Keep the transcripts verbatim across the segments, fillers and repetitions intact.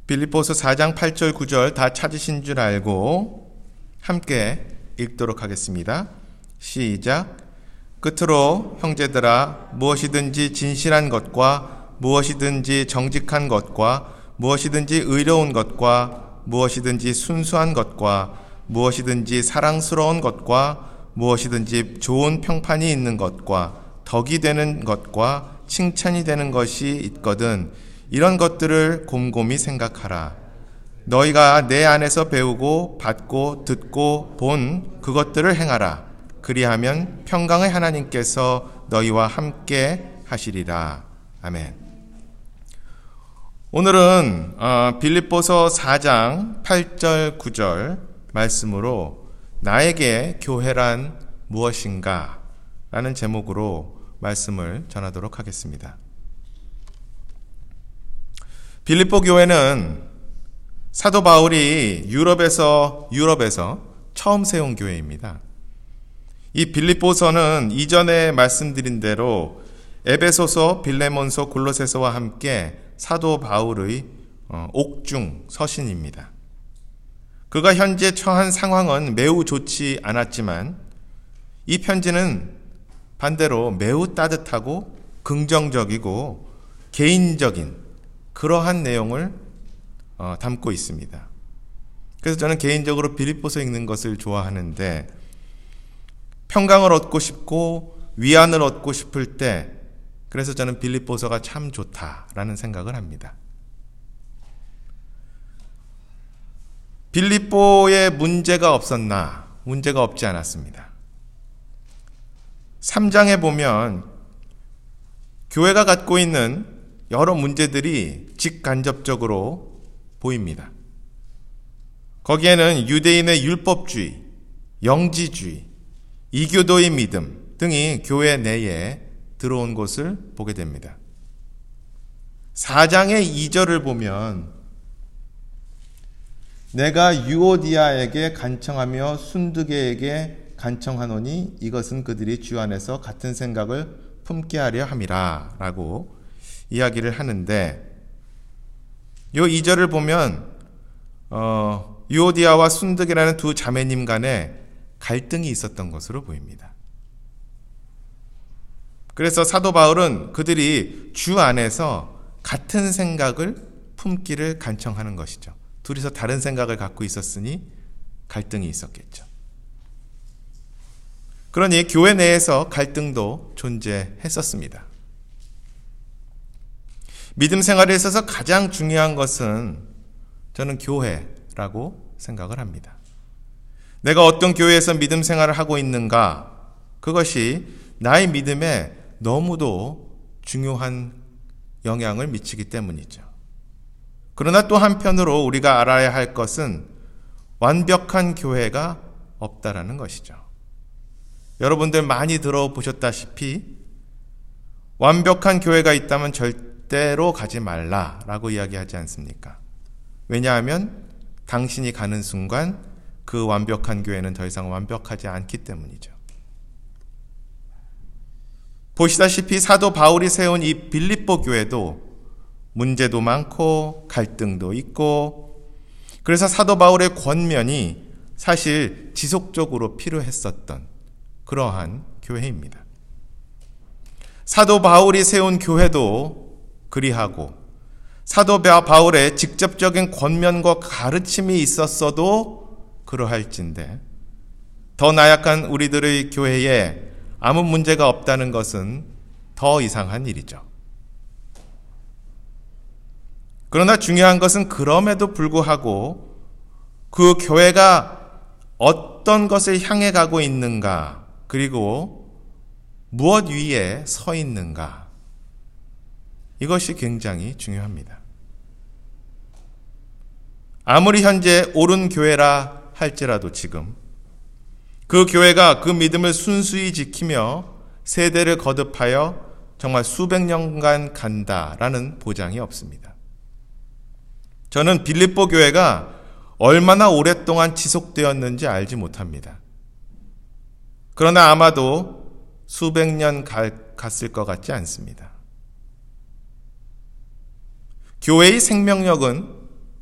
빌립보서 사 장 팔 절 구 절 다 찾으신 줄 알고 함께 읽도록 하겠습니다. 시작. 끝으로 형제들아, 무엇이든지 진실한 것과 무엇이든지 정직한 것과 무엇이든지 의로운 것과 무엇이든지 순수한 것과 무엇이든지 사랑스러운 것과 무엇이든지 좋은 평판이 있는 것과 덕이 되는 것과 칭찬이 되는 것이 있거든 이런 것들을 곰곰이 생각하라. 너희가 내 안에서 배우고 받고 듣고 본 그것들을 행하라. 그리하면 평강의 하나님께서 너희와 함께 하시리라. 아멘. 오늘은 빌립보서 사 장 팔 절 구 절 말씀으로 나에게 교회란 무엇인가 라는 제목으로 말씀을 전하도록 하겠습니다. 빌립보 교회는 사도 바울이 유럽에서 유럽에서 처음 세운 교회입니다. 이 빌립보서는 이전에 말씀드린 대로 에베소서, 빌레몬서, 골로새서와 함께 사도 바울의 옥중 서신입니다. 그가 현재 처한 상황은 매우 좋지 않았지만 이 편지는 반대로 매우 따뜻하고 긍정적이고 개인적인 그러한 내용을 어, 담고 있습니다. 그래서 저는 개인적으로 빌립보서 읽는 것을 좋아하는데 평강을 얻고 싶고 위안을 얻고 싶을 때 그래서 저는 빌립보서가 참 좋다라는 생각을 합니다. 빌립보에 문제가 없었나? 문제가 없지 않았습니다. 삼 장에 보면 교회가 갖고 있는 여러 문제들이 직간접적으로 보입니다. 거기에는 유대인의 율법주의, 영지주의, 이교도의 믿음 등이 교회 내에 들어온 것을 보게 됩니다. 사 장의 이 절을 보면 내가 유오디아에게 간청하며 순두계에게 간청하노니 이것은 그들이 주 안에서 같은 생각을 품게 하려 함이라 라고 이야기를 하는데 이 이 절을 보면 어, 유오디아와 순두계라는 두 자매님 간에 갈등이 있었던 것으로 보입니다. 그래서 사도 바울은 그들이 주 안에서 같은 생각을 품기를 간청하는 것이죠. 둘이서 다른 생각을 갖고 있었으니 갈등이 있었겠죠. 그러니 교회 내에서 갈등도 존재했었습니다. 믿음 생활에 있어서 가장 중요한 것은 저는 교회라고 생각을 합니다. 내가 어떤 교회에서 믿음 생활을 하고 있는가, 그것이 나의 믿음에 너무도 중요한 영향을 미치기 때문이죠. 그러나 또 한편으로 우리가 알아야 할 것은 완벽한 교회가 없다라는 것이죠. 여러분들 많이 들어보셨다시피 완벽한 교회가 있다면 절대로 가지 말라라고 이야기하지 않습니까? 왜냐하면 당신이 가는 순간 그 완벽한 교회는 더 이상 완벽하지 않기 때문이죠. 보시다시피 사도 바울이 세운 이 빌립보 교회도 문제도 많고 갈등도 있고 그래서 사도 바울의 권면이 사실 지속적으로 필요했었던 그러한 교회입니다. 사도 바울이 세운 교회도 그리하고 사도 바울의 직접적인 권면과 가르침이 있었어도 그러할진데 더 나약한 우리들의 교회에 아무 문제가 없다는 것은 더 이상한 일이죠. 그러나 중요한 것은 그럼에도 불구하고 그 교회가 어떤 것을 향해 가고 있는가, 그리고 무엇 위에 서 있는가, 이것이 굉장히 중요합니다. 아무리 현재 옳은 교회라 할지라도 지금 그 교회가 그 믿음을 순수히 지키며 세대를 거듭하여 정말 수백 년간 간다라는 보장이 없습니다. 저는 빌립보 교회가 얼마나 오랫동안 지속되었는지 알지 못합니다. 그러나 아마도 수백 년 갔을 것 같지 않습니다. 교회의 생명력은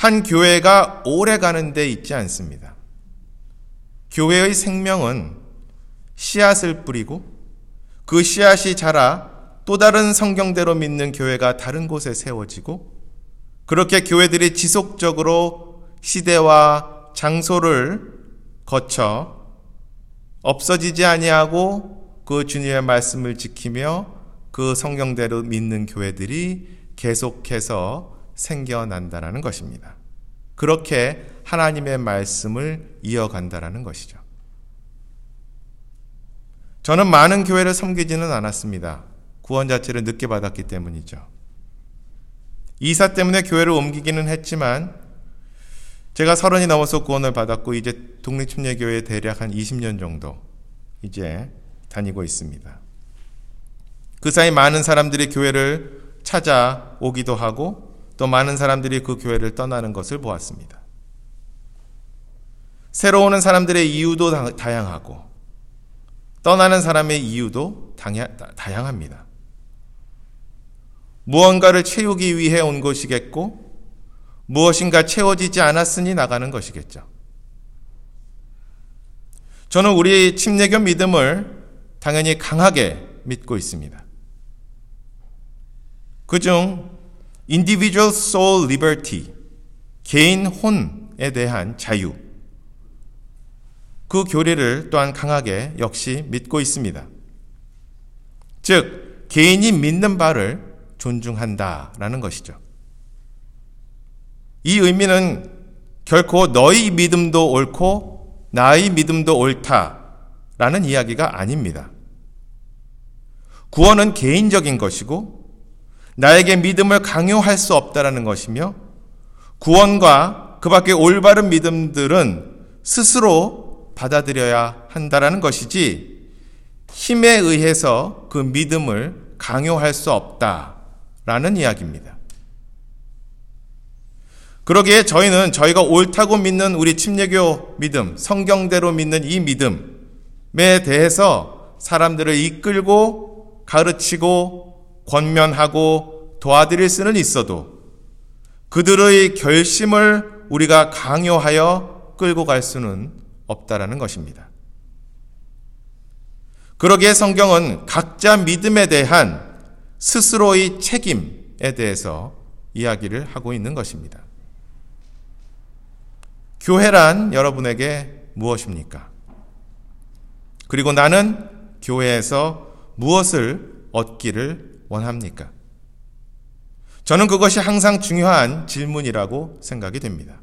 한 교회가 오래 가는 데 있지 않습니다. 교회의 생명은 씨앗을 뿌리고 그 씨앗이 자라 또 다른 성경대로 믿는 교회가 다른 곳에 세워지고 그렇게 교회들이 지속적으로 시대와 장소를 거쳐 없어지지 아니하고 그 주님의 말씀을 지키며 그 성경대로 믿는 교회들이 계속해서 생겨난다는 것입니다. 그렇게 하나님의 말씀을 이어간다는 것이죠. 저는 많은 교회를 섬기지는 않았습니다. 구원 자체를 늦게 받았기 때문이죠. 이사 때문에 교회를 옮기기는 했지만 제가 서른이 넘어서 구원을 받았고 이제 독립침례교회에 대략 한 이십 년 정도 이제 다니고 있습니다. 그 사이 많은 사람들이 교회를 찾아오기도 하고 또 많은 사람들이 그 교회를 떠나는 것을 보았습니다. 새로 오는 사람들의 이유도 다양하고 떠나는 사람의 이유도 다양합니다. 무언가를 채우기 위해 온 것이겠고 무엇인가 채워지지 않았으니 나가는 것이겠죠. 저는 우리 침례교 믿음을 당연히 강하게 믿고 있습니다. 그중 individual soul liberty, 개인 혼에 대한 자유, 그 교리를 또한 강하게 역시 믿고 있습니다. 즉, 개인이 믿는 바를 존중한다라는 것이죠. 이 의미는 결코 너희 믿음도 옳고 나의 믿음도 옳다라는 이야기가 아닙니다. 구원은 개인적인 것이고 나에게 믿음을 강요할 수 없다라는 것이며 구원과 그 밖의 올바른 믿음들은 스스로 받아들여야 한다라는 것이지 힘에 의해서 그 믿음을 강요할 수 없다라는 이야기입니다. 그러기에 저희는 저희가 옳다고 믿는 우리 침례교 믿음, 성경대로 믿는 이 믿음에 대해서 사람들을 이끌고 가르치고 권면하고 도와드릴 수는 있어도 그들의 결심을 우리가 강요하여 끌고 갈 수는 없다라는 것입니다. 그러기에 성경은 각자 믿음에 대한 스스로의 책임에 대해서 이야기를 하고 있는 것입니다. 교회란 여러분에게 무엇입니까? 그리고 나는 교회에서 무엇을 얻기를 원합니까? 저는 그것이 항상 중요한 질문이라고 생각이 됩니다.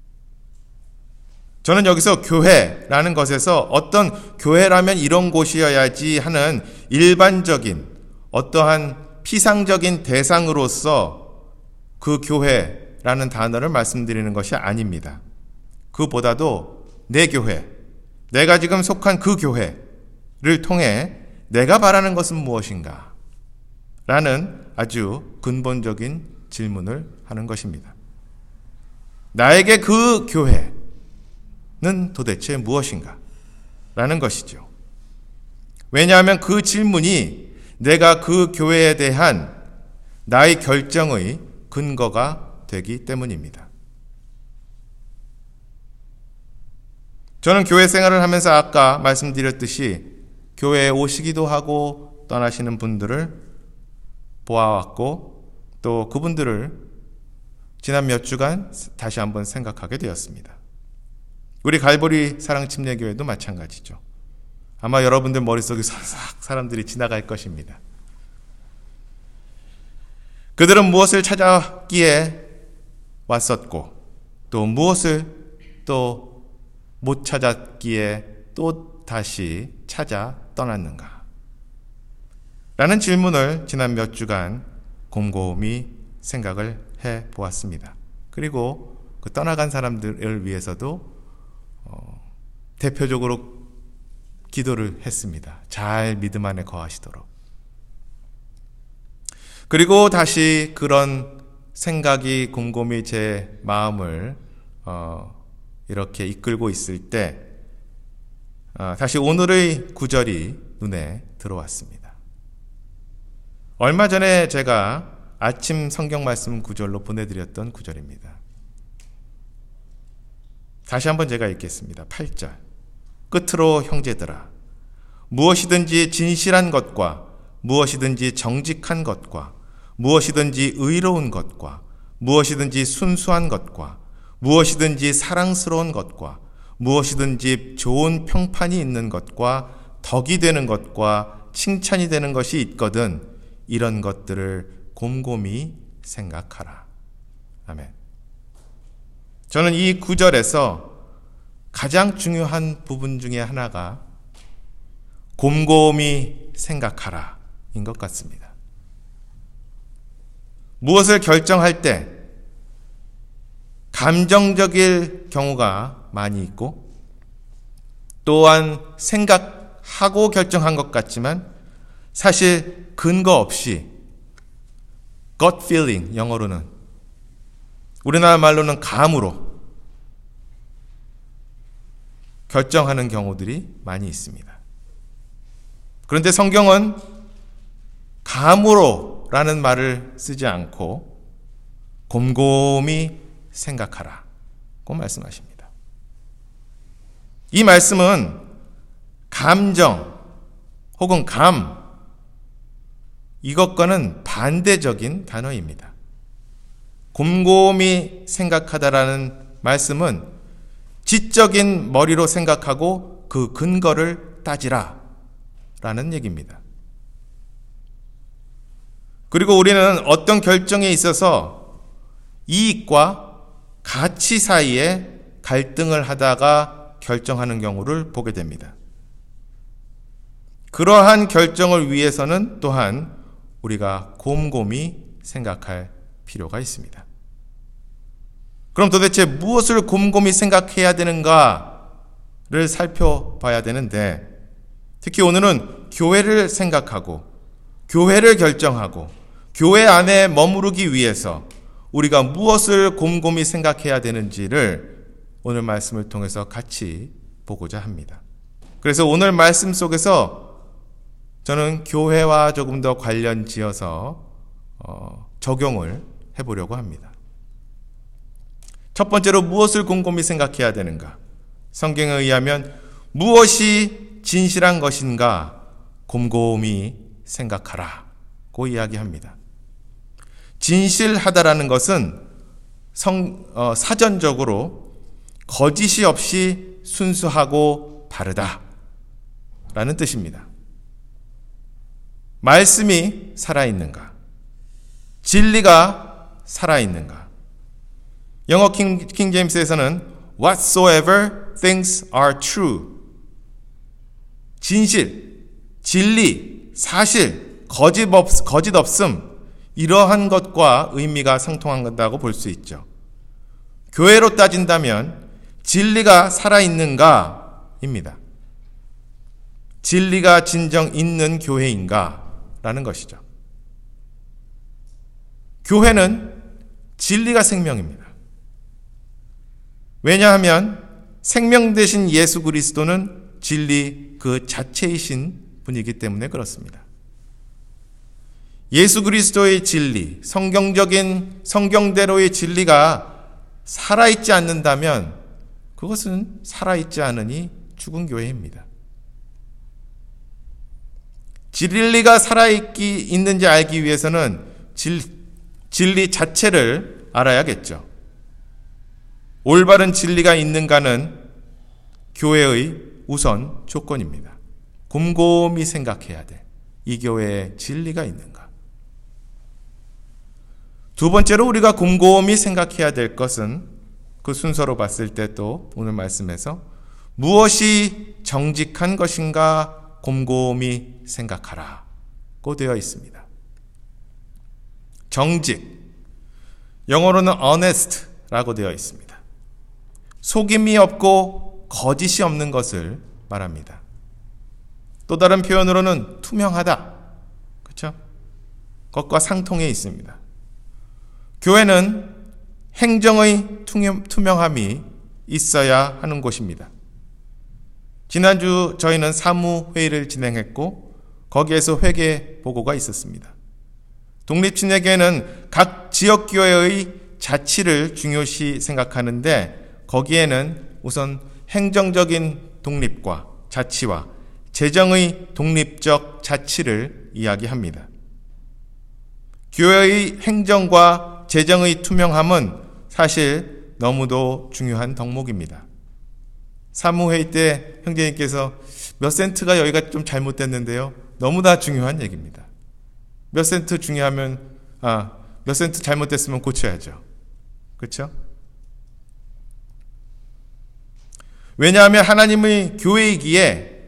저는 여기서 교회라는 것에서 어떤 교회라면 이런 곳이어야지 하는 일반적인 어떠한 피상적인 대상으로서 그 교회라는 단어를 말씀드리는 것이 아닙니다. 그보다도 내 교회, 내가 지금 속한 그 교회를 통해 내가 바라는 것은 무엇인가? 라는 아주 근본적인 질문을 하는 것입니다. 나에게 그 교회는 도대체 무엇인가? 라는 것이죠. 왜냐하면 그 질문이 내가 그 교회에 대한 나의 결정의 근거가 되기 때문입니다. 저는 교회 생활을 하면서 아까 말씀드렸듯이 교회에 오시기도 하고 떠나시는 분들을 보아왔고 또 그분들을 지난 몇 주간 다시 한번 생각하게 되었습니다. 우리 갈보리 사랑침례교회도 마찬가지죠. 아마 여러분들 머릿속에 싹 사람들이 지나갈 것입니다. 그들은 무엇을 찾았기에 왔었고 또 무엇을 또 못 찾았기에 또 다시 찾아 떠났는가? 라는 질문을 지난 몇 주간 곰곰이 생각을 해 보았습니다. 그리고 그 떠나간 사람들을 위해서도 어, 대표적으로 기도를 했습니다. 잘 믿음 안에 거하시도록. 그리고 다시 그런 생각이 곰곰이 제 마음을 어, 이렇게 이끌고 있을 때 어, 다시 오늘의 구절이 눈에 들어왔습니다. 얼마 전에 제가 아침 성경 말씀 구절로 보내드렸던 구절입니다. 다시 한번 제가 읽겠습니다. 팔 절. 끝으로 형제들아, 무엇이든지 진실한 것과 무엇이든지 정직한 것과 무엇이든지 의로운 것과 무엇이든지 순수한 것과 무엇이든지 사랑스러운 것과 무엇이든지 좋은 평판이 있는 것과 덕이 되는 것과 칭찬이 되는 것이 있거든 이런 것들을 곰곰이 생각하라. 아멘. 저는 이 구절에서 가장 중요한 부분 중에 하나가 곰곰이 생각하라 인 것 같습니다. 무엇을 결정할 때 감정적일 경우가 많이 있고 또한 생각하고 결정한 것 같지만 사실 근거 없이 gut feeling, 영어로는 우리나라 말로는 감으로 결정하는 경우들이 많이 있습니다. 그런데 성경은 감으로 라는 말을 쓰지 않고 곰곰이 생각하라고 말씀하십니다. 이 말씀은 감정 혹은 감 이것과는 반대적인 단어입니다. 곰곰이 생각하다라는 말씀은 지적인 머리로 생각하고 그 근거를 따지라 라는 얘기입니다. 그리고 우리는 어떤 결정에 있어서 이익과 가치 사이에 갈등을 하다가 결정하는 경우를 보게 됩니다. 그러한 결정을 위해서는 또한 우리가 곰곰이 생각할 필요가 있습니다. 그럼 도대체 무엇을 곰곰이 생각해야 되는가를 살펴봐야 되는데, 특히 오늘은 교회를 생각하고 교회를 결정하고 교회 안에 머무르기 위해서 우리가 무엇을 곰곰이 생각해야 되는지를 오늘 말씀을 통해서 같이 보고자 합니다. 그래서 오늘 말씀 속에서 저는 교회와 조금 더 관련 지어서 어, 적용을 해보려고 합니다. 첫 번째로 무엇을 곰곰이 생각해야 되는가? 성경에 의하면 무엇이 진실한 것인가 곰곰이 생각하라고 이야기합니다. 진실하다라는 것은 성, 어, 사전적으로 거짓이 없이 순수하고 바르다라는 뜻입니다. 말씀이 살아있는가? 진리가 살아있는가? 영어 킹, 킹 제임스에서는 whatsoever things are true. 진실, 진리, 사실, 거짓, 없, 거짓 없음, 이러한 것과 의미가 상통한다고 볼 수 있죠. 교회로 따진다면 진리가 살아있는가? 입니다. 진리가 진정 있는 교회인가? 라는 것이죠. 교회는 진리가 생명입니다. 왜냐하면 생명 되신 예수 그리스도는 진리 그 자체이신 분이기 때문에 그렇습니다. 예수 그리스도의 진리, 성경적인 성경대로의 진리가 살아있지 않는다면 그것은 살아있지 않으니 죽은 교회입니다. 진리가 살아있기 있는지 알기 위해서는 진, 진리 자체를 알아야겠죠. 올바른 진리가 있는가는 교회의 우선 조건입니다. 곰곰이 생각해야 돼. 이 교회에 진리가 있는가? 두 번째로 우리가 곰곰이 생각해야 될 것은 그 순서로 봤을 때 또 오늘 말씀에서 무엇이 정직한 것인가 곰곰이 생각하라고 되어 있습니다. 정직, 영어로는 honest라고 되어 있습니다. 속임이 없고 거짓이 없는 것을 말합니다. 또 다른 표현으로는 투명하다. 그렇죠? 그것과 상통해 있습니다. 교회는 행정의 투명함이 있어야 하는 곳입니다. 지난주 저희는 사무회의를 진행했고 거기에서 회계 보고가 있었습니다. 독립진흥회는 각 지역교회의 자치를 중요시 생각하는데 거기에는 우선 행정적인 독립과 자치와 재정의 독립적 자치를 이야기합니다. 교회의 행정과 재정의 투명함은 사실 너무도 중요한 덕목입니다. 사무회의 때 형제님께서 몇 센트가 여기가 좀 잘못됐는데요. 너무나 중요한 얘기입니다. 몇 센트 중요하면, 아, 몇 센트 잘못됐으면 고쳐야죠. 그렇죠? 왜냐하면 하나님의 교회이기에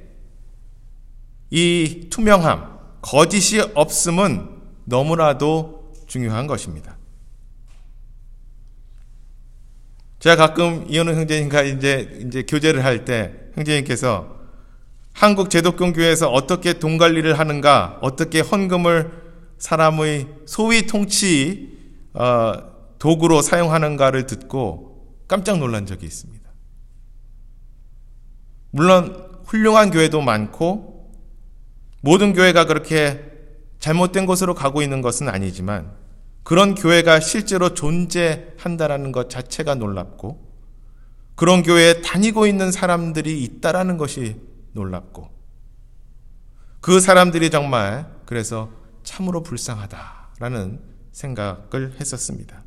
이 투명함, 거짓이 없음은 너무나도 중요한 것입니다. 제가 가끔 이현우 형제님과 이제, 이제 교제를 할 때 형제님께서 한국 제독공교회에서 어떻게 돈 관리를 하는가, 어떻게 헌금을 사람의 소위 통치 어, 도구로 사용하는가를 듣고 깜짝 놀란 적이 있습니다. 물론 훌륭한 교회도 많고 모든 교회가 그렇게 잘못된 곳으로 가고 있는 것은 아니지만 그런 교회가 실제로 존재한다라는 것 자체가 놀랍고 그런 교회에 다니고 있는 사람들이 있다라는 것이 놀랍고 그 사람들이 정말 그래서 참으로 불쌍하다라는 생각을 했었습니다.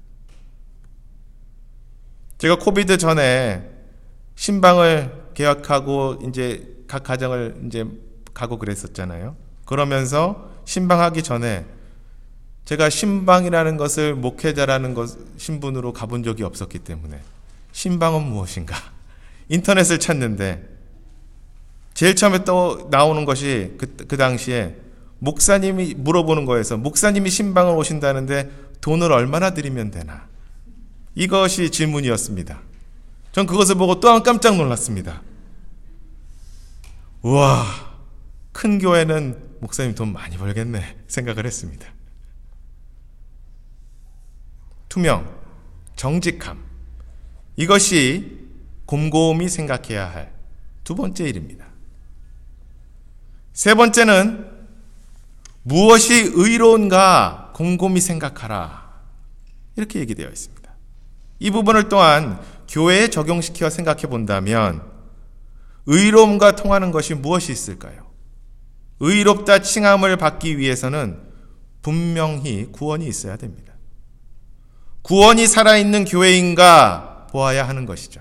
제가 코비드 전에 신방을 개혁하고 이제 각 가정을 이제 가고 그랬었잖아요. 그러면서 신방하기 전에 제가 신방이라는 것을 목회자라는 것 신분으로 가본 적이 없었기 때문에 신방은 무엇인가 인터넷을 찾는데 제일 처음에 또 나오는 것이 그, 그 당시에 목사님이 물어보는 거에서 목사님이 신방을 오신다는데 돈을 얼마나 드리면 되나 이것이 질문이었습니다. 전 그것을 보고 또한 깜짝 놀랐습니다. 우와, 큰 교회는 목사님 돈 많이 벌겠네 생각을 했습니다. 투명, 정직함, 이것이 곰곰이 생각해야 할 두 번째 일입니다. 세 번째는 무엇이 의로운가 곰곰이 생각하라 이렇게 얘기되어 있습니다. 이 부분을 또한 교회에 적용시켜 생각해 본다면 의로움과 통하는 것이 무엇이 있을까요? 의롭다 칭함을 받기 위해서는 분명히 구원이 있어야 됩니다. 구원이 살아있는 교회인가 보아야 하는 것이죠.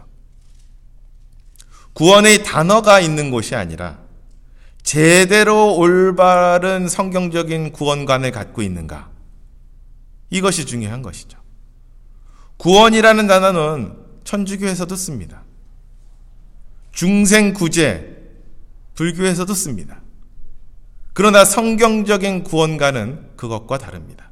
구원의 단어가 있는 곳이 아니라 제대로 올바른 성경적인 구원관을 갖고 있는가? 이것이 중요한 것이죠. 구원이라는 단어는 천주교에서도 씁니다. 중생구제, 불교에서도 씁니다. 그러나 성경적인 구원관은 그것과 다릅니다.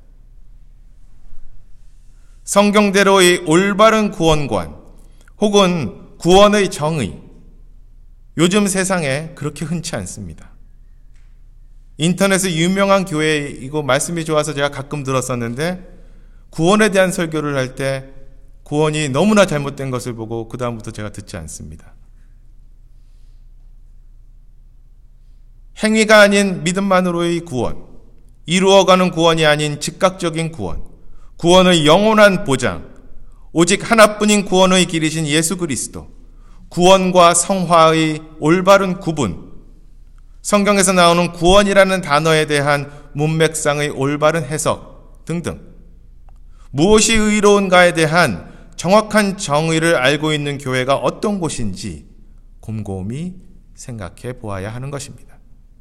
성경대로의 올바른 구원관 혹은 구원의 정의, 요즘 세상에 그렇게 흔치 않습니다. 인터넷에 유명한 교회이고 말씀이 좋아서 제가 가끔 들었었는데 구원에 대한 설교를 할 때 구원이 너무나 잘못된 것을 보고 그 다음부터 제가 듣지 않습니다. 행위가 아닌 믿음만으로의 구원, 이루어가는 구원이 아닌 즉각적인 구원, 구원의 영원한 보장, 오직 하나뿐인 구원의 길이신 예수 그리스도, 구원과 성화의 올바른 구분, 성경에서 나오는 구원이라는 단어에 대한 문맥상의 올바른 해석 등등 무엇이 의로운가에 대한 정확한 정의를 알고 있는 교회가 어떤 곳인지 곰곰이 생각해 보아야 하는 것입니다.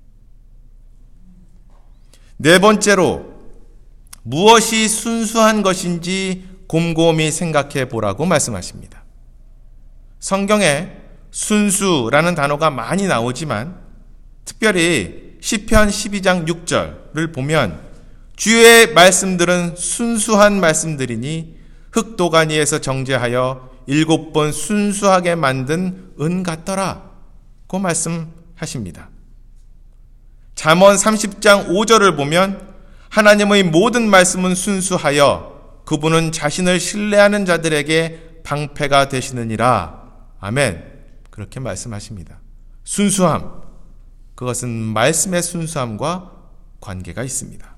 네 번째로 무엇이 순수한 것인지 곰곰이 생각해 보라고 말씀하십니다. 성경에 순수라는 단어가 많이 나오지만 특별히 시편 십이 장 육 절을 보면 주의 말씀들은 순수한 말씀들이니 흙도가니에서 정제하여 일곱 번 순수하게 만든 은 같더라 고 말씀하십니다. 잠언 삼십 장 오 절을 보면 하나님의 모든 말씀은 순수하여 그분은 자신을 신뢰하는 자들에게 방패가 되시느니라. 아멘. 그렇게 말씀하십니다. 순수함, 그것은 말씀의 순수함과 관계가 있습니다.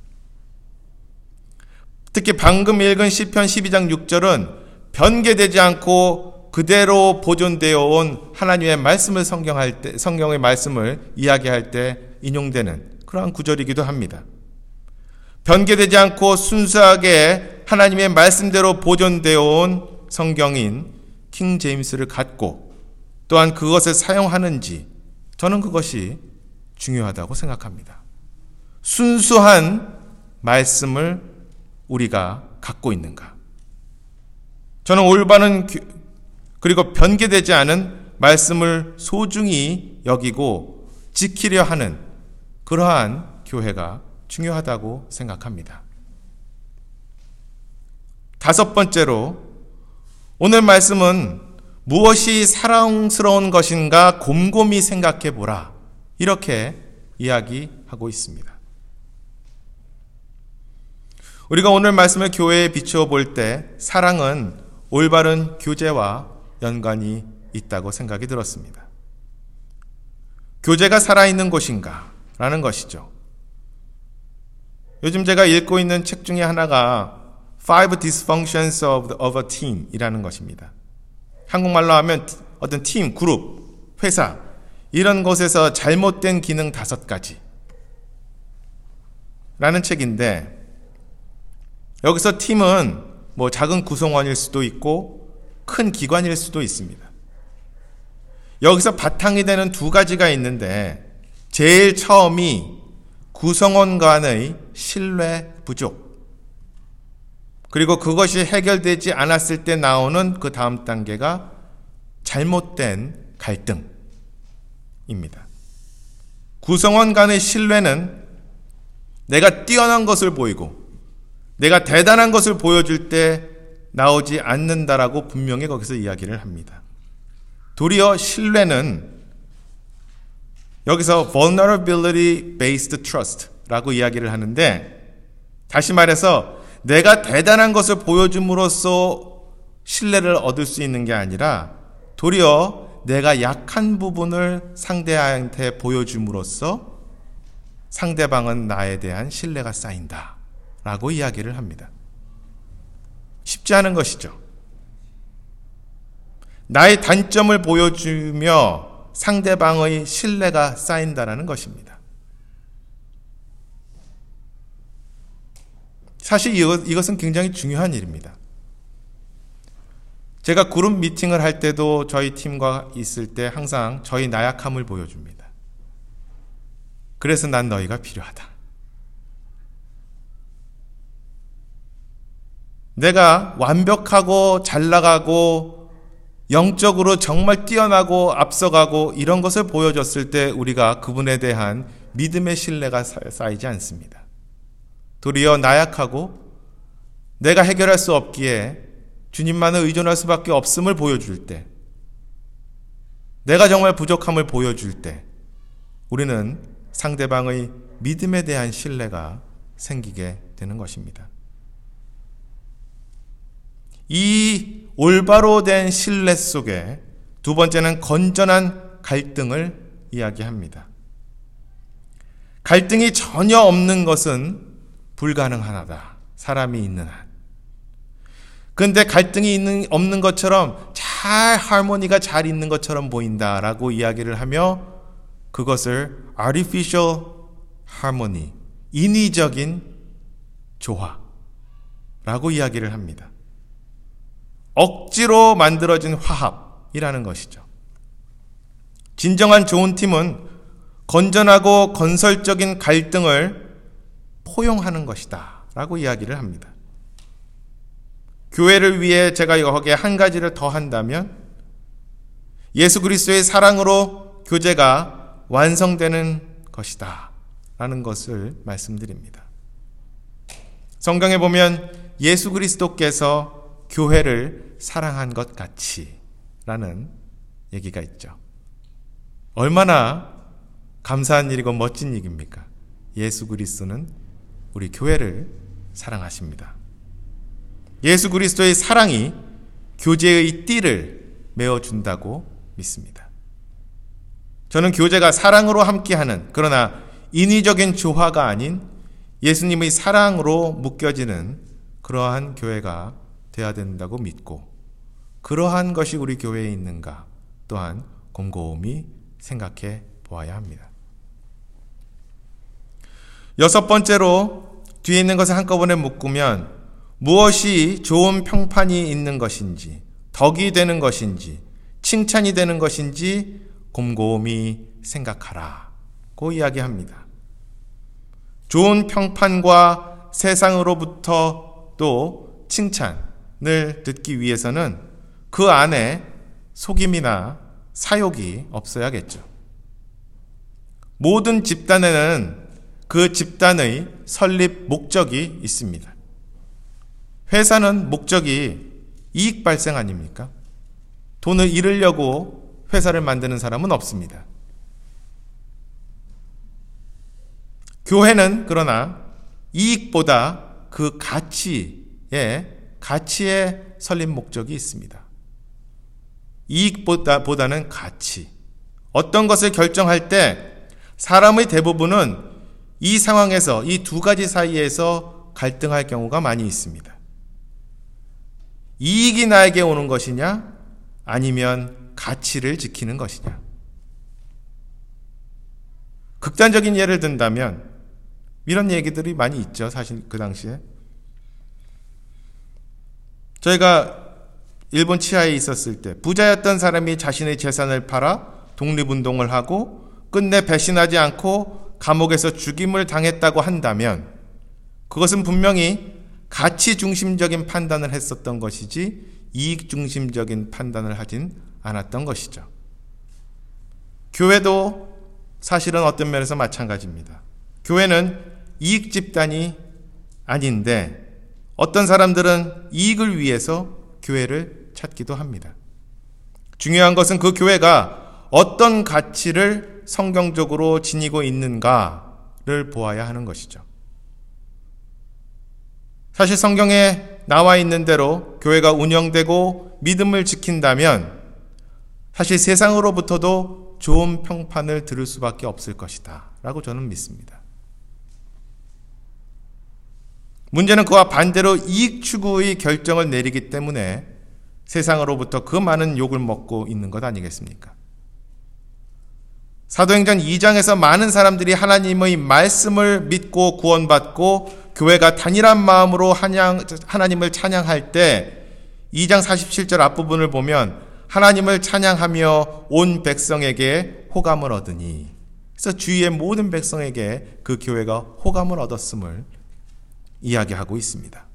특히 방금 읽은 시편 십이 장 육 절은 변개되지 않고 그대로 보존되어 온 하나님의 말씀을 성경할 때, 성경의 말씀을 이야기할 때 인용되는 그러한 구절이기도 합니다. 변개되지 않고 순수하게 하나님의 말씀대로 보존되어 온 성경인 킹 제임스를 갖고 또한 그것을 사용하는지 저는 그것이 중요하다고 생각합니다. 순수한 말씀을 우리가 갖고 있는가? 저는 올바른 그리고 변개되지 않은 말씀을 소중히 여기고 지키려 하는 그러한 교회가 중요하다고 생각합니다. 다섯 번째로 오늘 말씀은 무엇이 사랑스러운 것인가 곰곰이 생각해 보라. 이렇게 이야기하고 있습니다. 우리가 오늘 말씀을 교회에 비추어 볼 때 사랑은 올바른 교제와 연관이 있다고 생각이 들었습니다. 교제가 살아있는 곳인가? 라는 것이죠. 요즘 제가 읽고 있는 책 중에 하나가 Five Dysfunctions of, the, of a Team 이라는 것입니다. 한국말로 하면 어떤 팀, 그룹, 회사 이런 곳에서 잘못된 기능 다섯 가지 라는 책인데 여기서 팀은 뭐 작은 구성원일 수도 있고 큰 기관일 수도 있습니다. 여기서 바탕이 되는 두 가지가 있는데 제일 처음이 구성원 간의 신뢰 부족 그리고 그것이 해결되지 않았을 때 나오는 그 다음 단계가 잘못된 갈등입니다. 구성원 간의 신뢰는 내가 뛰어난 것을 보이고 내가 대단한 것을 보여줄 때 나오지 않는다라고 분명히 거기서 이야기를 합니다. 도리어 신뢰는 여기서 vulnerability based trust라고 이야기를 하는데 다시 말해서 내가 대단한 것을 보여줌으로써 신뢰를 얻을 수 있는 게 아니라 도리어 내가 약한 부분을 상대한테 보여줌으로써 상대방은 나에 대한 신뢰가 쌓인다 라고 이야기를 합니다. 쉽지 않은 것이죠. 나의 단점을 보여주며 상대방의 신뢰가 쌓인다라는 것입니다. 사실 이것, 이것은 굉장히 중요한 일입니다. 제가 그룹 미팅을 할 때도 저희 팀과 있을 때 항상 저희 나약함을 보여줍니다. 그래서 난 너희가 필요하다. 내가 완벽하고 잘 나가고 영적으로 정말 뛰어나고 앞서가고 이런 것을 보여줬을 때 우리가 그분에 대한 믿음의 신뢰가 쌓이지 않습니다. 도리어 나약하고 내가 해결할 수 없기에 주님만을 의존할 수밖에 없음을 보여줄 때 내가 정말 부족함을 보여줄 때 우리는 상대방의 믿음에 대한 신뢰가 생기게 되는 것입니다. 이 올바로 된 신뢰 속에 두 번째는 건전한 갈등을 이야기합니다. 갈등이 전혀 없는 것은 불가능하다. 사람이 있는 한. 그런데 갈등이 있는, 없는 것처럼 잘 하모니가 잘 있는 것처럼 보인다라고 이야기를 하며 그것을 artificial harmony, 인위적인 조화라고 이야기를 합니다. 억지로 만들어진 화합이라는 것이죠. 진정한 좋은 팀은 건전하고 건설적인 갈등을 포용하는 것이다 라고 이야기를 합니다. 교회를 위해 제가 여기에 한 가지를 더 한다면 예수 그리스도의 사랑으로 교제가 완성되는 것이다 라는 것을 말씀드립니다. 성경에 보면 예수 그리스도께서 교회를 사랑한 것 같이 라는 얘기가 있죠. 얼마나 감사한 일이고 멋진 얘기입니까? 예수 그리스도는 우리 교회를 사랑하십니다. 예수 그리스도의 사랑이 교제의 띠를 메어준다고 믿습니다. 저는 교제가 사랑으로 함께하는 그러나 인위적인 조화가 아닌 예수님의 사랑으로 묶여지는 그러한 교회가 되어야 된다고 믿고 그러한 것이 우리 교회에 있는가 또한 곰곰이 생각해 보아야 합니다. 여섯 번째로 뒤에 있는 것을 한꺼번에 묶으면 무엇이 좋은 평판이 있는 것인지, 덕이 되는 것인지, 칭찬이 되는 것인지 곰곰이 생각하라고 이야기합니다. 좋은 평판과 세상으로부터 또 칭찬을 듣기 위해서는 그 안에 속임이나 사욕이 없어야겠죠. 모든 집단에는 그 집단의 설립 목적이 있습니다. 회사는 목적이 이익 발생 아닙니까? 돈을 잃으려고 회사를 만드는 사람은 없습니다. 교회는 그러나 이익보다 그 가치에, 가치의 설립 목적이 있습니다. 이익보다, 보다는 가치. 어떤 것을 결정할 때 사람의 대부분은 이 상황에서, 이 두 가지 사이에서 갈등할 경우가 많이 있습니다. 이익이 나에게 오는 것이냐, 아니면 가치를 지키는 것이냐. 극단적인 예를 든다면 이런 얘기들이 많이 있죠. 사실 그 당시에 저희가 일본 치하에 있었을 때 부자였던 사람이 자신의 재산을 팔아 독립운동을 하고 끝내 배신하지 않고 감옥에서 죽임을 당했다고 한다면 그것은 분명히 가치 중심적인 판단을 했었던 것이지 이익 중심적인 판단을 하진 않았던 것이죠. 교회도 사실은 어떤 면에서 마찬가지입니다. 교회는 이익 집단이 아닌데 어떤 사람들은 이익을 위해서 교회를 찾기도 합니다. 중요한 것은 그 교회가 어떤 가치를 성경적으로 지니고 있는가를 보아야 하는 것이죠. 사실 성경에 나와 있는 대로 교회가 운영되고 믿음을 지킨다면 사실 세상으로부터도 좋은 평판을 들을 수밖에 없을 것이다 라고 저는 믿습니다. 문제는 그와 반대로 이익 추구의 결정을 내리기 때문에 세상으로부터 그 많은 욕을 먹고 있는 것 아니겠습니까? 사도행전 이 장에서 많은 사람들이 하나님의 말씀을 믿고 구원받고 교회가 단일한 마음으로 하나님을 찬양할 때 이 장 사십칠 절 앞부분을 보면 하나님을 찬양하며 온 백성에게 호감을 얻으니, 그래서 주위의 모든 백성에게 그 교회가 호감을 얻었음을 이야기하고 있습니다.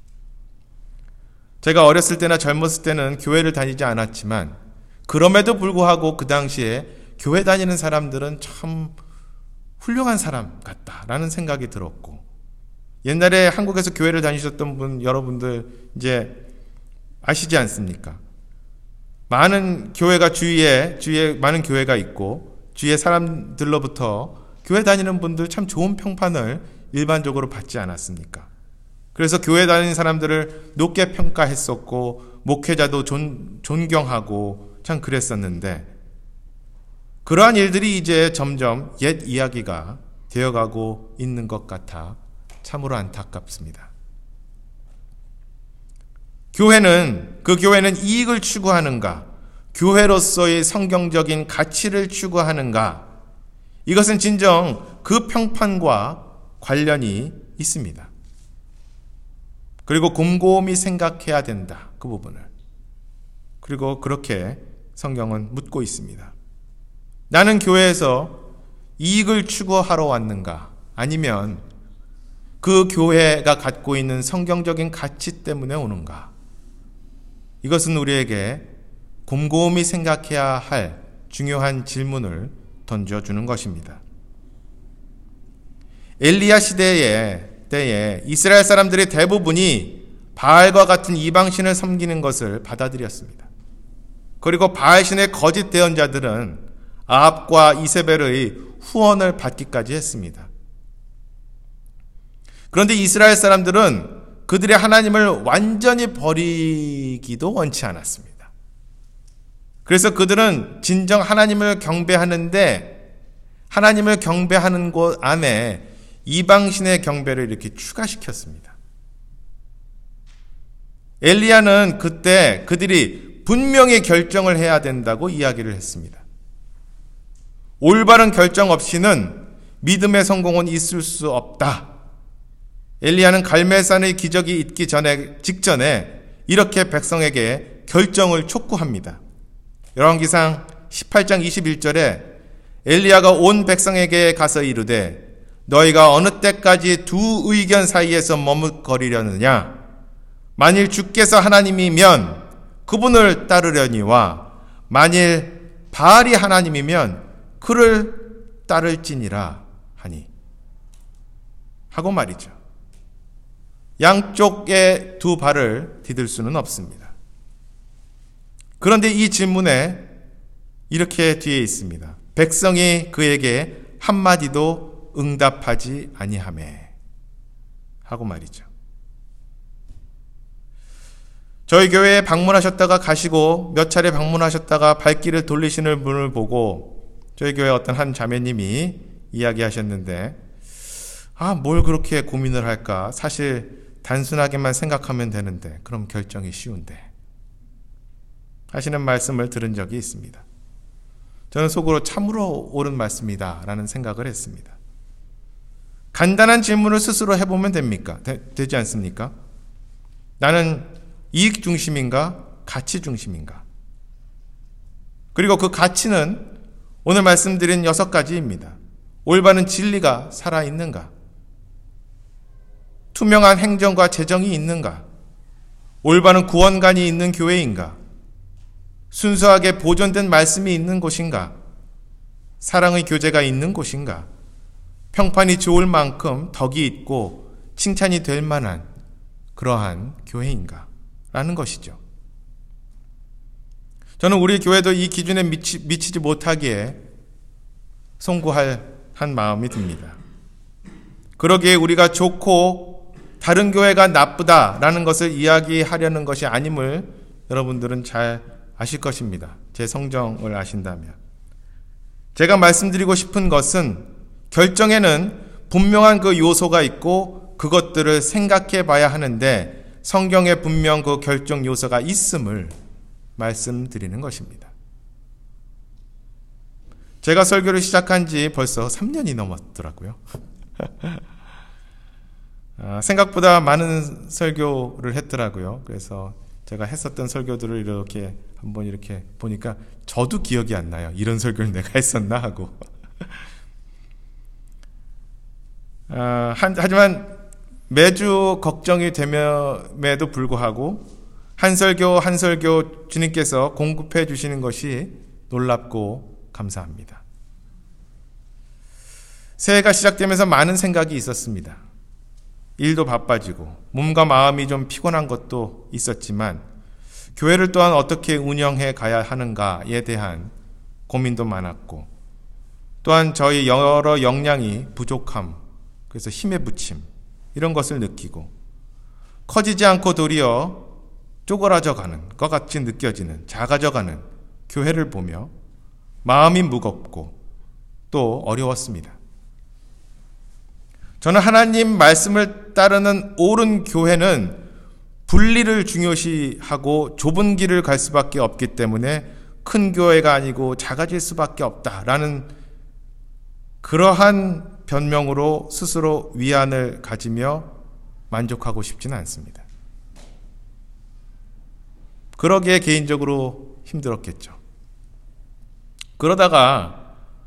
제가 어렸을 때나 젊었을 때는 교회를 다니지 않았지만 그럼에도 불구하고 그 당시에 교회 다니는 사람들은 참 훌륭한 사람 같다라는 생각이 들었고, 옛날에 한국에서 교회를 다니셨던 분 여러분들 이제 아시지 않습니까? 많은 교회가 주위에 주위에 많은 교회가 있고 주위의 사람들로부터 교회 다니는 분들 참 좋은 평판을 일반적으로 받지 않았습니까? 그래서 교회 다니는 사람들을 높게 평가했었고 목회자도 존, 존경하고 참 그랬었는데 그러한 일들이 이제 점점 옛 이야기가 되어가고 있는 것 같아 참으로 안타깝습니다. 교회는, 그 교회는 이익을 추구하는가? 교회로서의 성경적인 가치를 추구하는가? 이것은 진정 그 평판과 관련이 있습니다. 그리고 곰곰이 생각해야 된다. 그 부분을. 그리고 그렇게 성경은 묻고 있습니다. 나는 교회에서 이익을 추구하러 왔는가? 아니면 그 교회가 갖고 있는 성경적인 가치 때문에 오는가? 이것은 우리에게 곰곰이 생각해야 할 중요한 질문을 던져주는 것입니다. 엘리야 시대에 때에 이스라엘 사람들의 대부분이 바알과 같은 이방신을 섬기는 것을 받아들였습니다. 그리고 바알신의 거짓 대언자들은 아합과 이세벨의 후원을 받기까지 했습니다. 그런데 이스라엘 사람들은 그들의 하나님을 완전히 버리기도 원치 않았습니다. 그래서 그들은 진정 하나님을 경배하는데 하나님을 경배하는 곳 안에 이방신의 경배를 이렇게 추가시켰습니다. 엘리야는 그때 그들이 분명히 결정을 해야 된다고 이야기를 했습니다. 올바른 결정 없이는 믿음의 성공은 있을 수 없다. 엘리야는 갈멜산의 기적이 있기 전에 직전에 이렇게 백성에게 결정을 촉구합니다. 열왕기상 십팔 장 이십일 절에 엘리야가 온 백성에게 가서 이르되 너희가 어느 때까지 두 의견 사이에서 머뭇거리려느냐? 만일 주께서 하나님이면 그분을 따르려니와 만일 바알이 하나님이면 그를 따를지니라 하니 하고 말이죠. 양쪽의 두 발을 디딜 수는 없습니다. 그런데 이 질문에 이렇게 뒤에 있습니다. 백성이 그에게 한마디도 응답하지 아니하매 하고 말이죠. 저희 교회에 방문하셨다가 가시고 몇 차례 방문하셨다가 발길을 돌리시는 분을 보고 저희 교회 어떤 한 자매님이 이야기하셨는데 아, 뭘 그렇게 고민을 할까? 사실 단순하게만 생각하면 되는데 그럼 결정이 쉬운데 하시는 말씀을 들은 적이 있습니다. 저는 속으로 참으로 옳은 말씀이다 라는 생각을 했습니다. 간단한 질문을 스스로 해보면 됩니까? 되, 되지 않습니까? 나는 이익 중심인가? 가치 중심인가? 그리고 그 가치는 오늘 말씀드린 여섯 가지입니다. 올바른 진리가 살아있는가? 투명한 행정과 재정이 있는가? 올바른 구원관이 있는 교회인가? 순수하게 보존된 말씀이 있는 곳인가? 사랑의 교제가 있는 곳인가? 평판이 좋을 만큼 덕이 있고 칭찬이 될 만한 그러한 교회인가? 라는 것이죠. 저는 우리 교회도 이 기준에 미치, 미치지 못하기에 송구할 한 마음이 듭니다. 그러기에 우리가 좋고 다른 교회가 나쁘다라는 것을 이야기하려는 것이 아님을 여러분들은 잘 아실 것입니다. 제 성정을 아신다면. 제가 말씀드리고 싶은 것은 결정에는 분명한 그 요소가 있고 그것들을 생각해 봐야 하는데 성경에 분명 그 결정 요소가 있음을 말씀드리는 것입니다. 제가 설교를 시작한 지 벌써 삼 년이 넘었더라고요. 아, 생각보다 많은 설교를 했더라고요. 그래서 제가 했었던 설교들을 이렇게 한번 이렇게 보니까 저도 기억이 안 나요. 이런 설교를 내가 했었나 하고. 아, 한, 하지만 매주 걱정이 됨에도 불구하고 한 설교 한 설교 주님께서 공급해 주시는 것이 놀랍고 감사합니다. 새해가 시작되면서 많은 생각이 있었습니다. 일도 바빠지고 몸과 마음이 좀 피곤한 것도 있었지만 교회를 또한 어떻게 운영해 가야 하는가에 대한 고민도 많았고 또한 저희 여러 역량이 부족함, 그래서 힘에 부침 이런 것을 느끼고 커지지 않고 도리어 쪼그라져 가는 것 같이 느껴지는 작아져가는 교회를 보며 마음이 무겁고 또 어려웠습니다. 저는 하나님 말씀을 따르는 옳은 교회는 분리를 중요시하고 좁은 길을 갈 수밖에 없기 때문에 큰 교회가 아니고 작아질 수밖에 없다라는 그러한 변명으로 스스로 위안을 가지며 만족하고 싶지는 않습니다. 그러기에 개인적으로 힘들었겠죠. 그러다가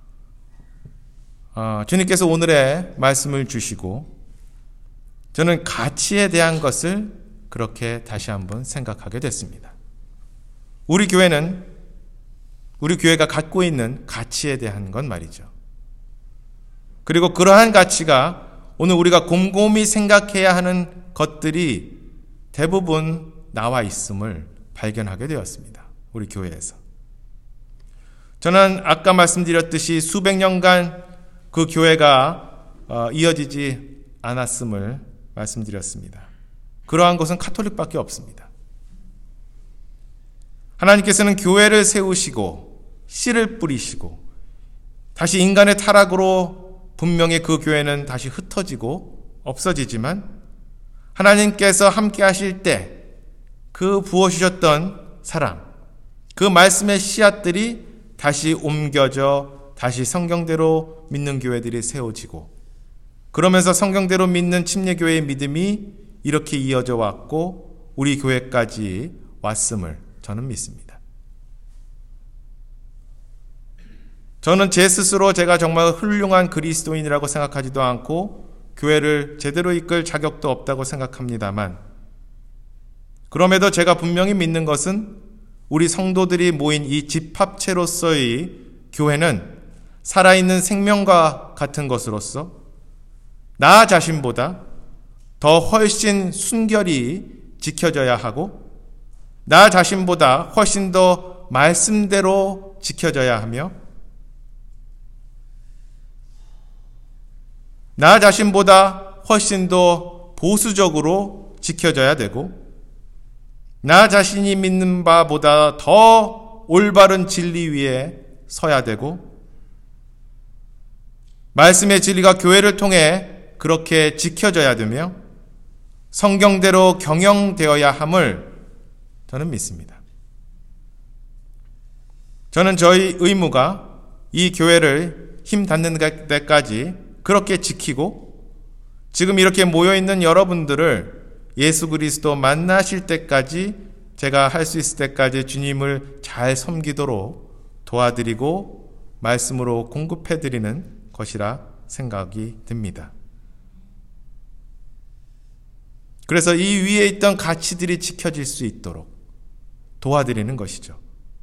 어, 주님께서 오늘의 말씀을 주시고 저는 가치에 대한 것을 그렇게 다시 한번 생각하게 됐습니다. 우리 교회는 우리 교회가 갖고 있는 가치에 대한 건 말이죠. 그리고 그러한 가치가 오늘 우리가 곰곰이 생각해야 하는 것들이 대부분 나와 있음을 발견하게 되었습니다. 우리 교회에서. 저는 아까 말씀드렸듯이 수백 년간 그 교회가 이어지지 않았음을 말씀드렸습니다. 그러한 것은 카톨릭밖에 없습니다. 하나님께서는 교회를 세우시고 씨를 뿌리시고 다시 인간의 타락으로 분명히 그 교회는 다시 흩어지고 없어지지만 하나님께서 함께 하실 때 그 부어주셨던 사랑, 그 말씀의 씨앗들이 다시 옮겨져 다시 성경대로 믿는 교회들이 세워지고, 그러면서 성경대로 믿는 침례교회의 믿음이 이렇게 이어져 왔고 우리 교회까지 왔음을 저는 믿습니다. 저는 제 스스로 제가 정말 훌륭한 그리스도인이라고 생각하지도 않고 교회를 제대로 이끌 자격도 없다고 생각합니다만, 그럼에도 제가 분명히 믿는 것은 우리 성도들이 모인 이 집합체로서의 교회는 살아있는 생명과 같은 것으로서 나 자신보다 더 훨씬 순결히 지켜져야 하고, 나 자신보다 훨씬 더 말씀대로 지켜져야 하며, 나 자신보다 훨씬 더 보수적으로 지켜져야 되고, 나 자신이 믿는 바보다 더 올바른 진리 위에 서야 되고, 말씀의 진리가 교회를 통해 그렇게 지켜져야 되며 성경대로 경영되어야 함을 저는 믿습니다. 저는 저희 의무가 이 교회를 힘 닿는 데까지 그렇게 지키고, 지금 이렇게 모여있는 여러분들을 예수 그리스도 만나실 때까지 제가 할 수 있을 때까지 주님을 잘 섬기도록 도와드리고 말씀으로 공급해드리는 것이라 생각이 듭니다. 그래서 이 위에 있던 가치들이 지켜질 수 있도록 도와드리는 것이죠.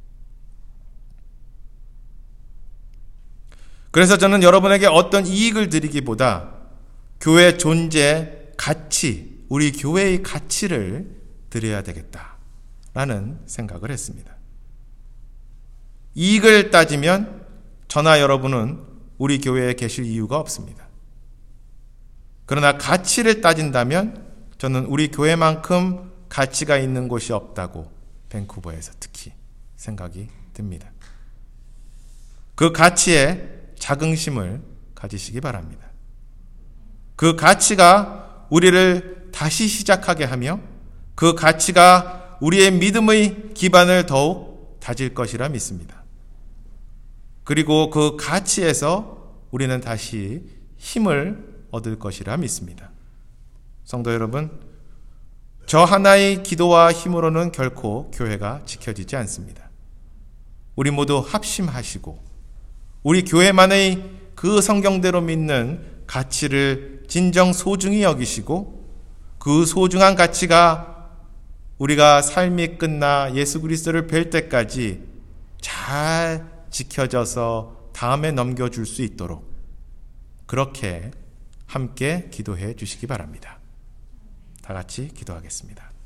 그래서 저는 여러분에게 어떤 이익을 드리기보다 교회 존재 가치, 우리 교회의 가치를 드려야 되겠다라는 생각을 했습니다. 이익을 따지면 저나 여러분은 우리 교회에 계실 이유가 없습니다. 그러나 가치를 따진다면 저는 우리 교회만큼 가치가 있는 곳이 없다고 밴쿠버에서 특히 생각이 듭니다. 그 가치에 자긍심을 가지시기 바랍니다. 그 가치가 우리를 다시 시작하게 하며 그 가치가 우리의 믿음의 기반을 더욱 다질 것이라 믿습니다. 그리고 그 가치에서 우리는 다시 힘을 얻을 것이라 믿습니다. 성도 여러분, 저 하나의 기도와 힘으로는 결코 교회가 지켜지지 않습니다. 우리 모두 합심하시고 우리 교회만의 그 성경대로 믿는 가치를 진정 소중히 여기시고, 그 소중한 가치가 우리가 삶이 끝나 예수 그리스도를 뵐 때까지 잘 지켜져서 다음에 넘겨줄 수 있도록 그렇게 함께 기도해 주시기 바랍니다. 다 같이 기도하겠습니다.